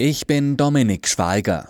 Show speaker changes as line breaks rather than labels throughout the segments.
Ich bin Dominik Schweiger.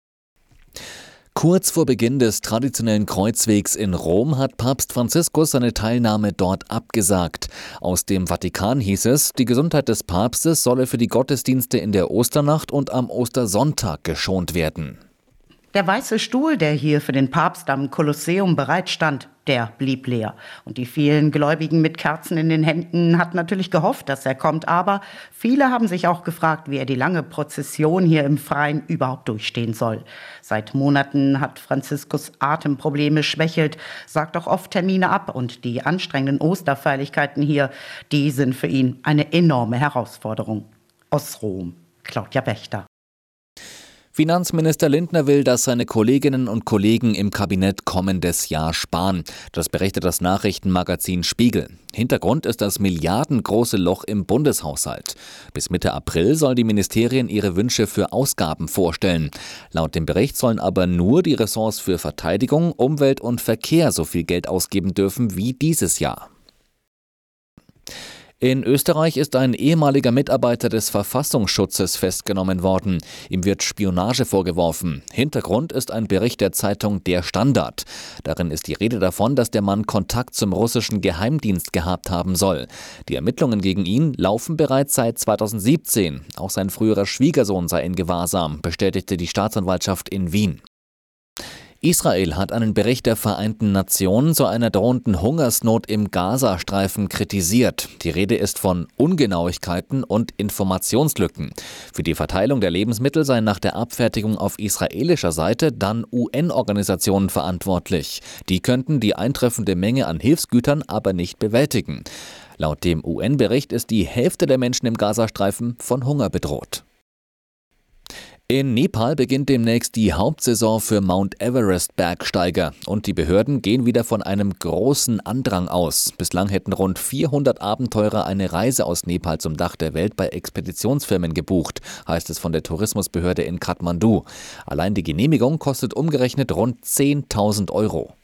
Kurz vor Beginn des traditionellen Kreuzwegs in Rom hat Papst Franziskus seine Teilnahme dort abgesagt. Aus dem Vatikan hieß es, die Gesundheit des Papstes solle für die Gottesdienste in der Osternacht und am Ostersonntag geschont werden.
Der weiße Stuhl, der hier für den Papst am Kolosseum bereitstand, der blieb leer. Und die vielen Gläubigen mit Kerzen in den Händen hatten natürlich gehofft, dass er kommt. Aber viele haben sich auch gefragt, wie er die lange Prozession hier im Freien überhaupt durchstehen soll. Seit Monaten hat Franziskus Atemprobleme, schwächelt, sagt auch oft Termine ab. Und die anstrengenden Osterfeierlichkeiten hier, die sind für ihn eine enorme Herausforderung. Aus Rom, Claudia Wächter.
Finanzminister Lindner will, dass seine Kolleginnen und Kollegen im Kabinett kommendes Jahr sparen. Das berichtet das Nachrichtenmagazin Spiegel. Hintergrund ist das milliardengroße Loch im Bundeshaushalt. Bis Mitte April sollen die Ministerien ihre Wünsche für Ausgaben vorstellen. Laut dem Bericht sollen aber nur die Ressorts für Verteidigung, Umwelt und Verkehr so viel Geld ausgeben dürfen wie dieses Jahr. In Österreich ist ein ehemaliger Mitarbeiter des Verfassungsschutzes festgenommen worden. Ihm wird Spionage vorgeworfen. Hintergrund ist ein Bericht der Zeitung Der Standard. Darin ist die Rede davon, dass der Mann Kontakt zum russischen Geheimdienst gehabt haben soll. Die Ermittlungen gegen ihn laufen bereits seit 2017. Auch sein früherer Schwiegersohn sei in Gewahrsam, bestätigte die Staatsanwaltschaft in Wien. Israel hat einen Bericht der Vereinten Nationen zu einer drohenden Hungersnot im Gazastreifen kritisiert. Die Rede ist von Ungenauigkeiten und Informationslücken. Für die Verteilung der Lebensmittel seien nach der Abfertigung auf israelischer Seite dann UN-Organisationen verantwortlich. Die könnten die eintreffende Menge an Hilfsgütern aber nicht bewältigen. Laut dem UN-Bericht ist die Hälfte der Menschen im Gazastreifen von Hunger bedroht. In Nepal beginnt demnächst die Hauptsaison für Mount Everest-Bergsteiger und die Behörden gehen wieder von einem großen Andrang aus. Bislang hätten rund 400 Abenteurer eine Reise aus Nepal zum Dach der Welt bei Expeditionsfirmen gebucht, heißt es von der Tourismusbehörde in Kathmandu. Allein die Genehmigung kostet umgerechnet rund 10.000 Euro.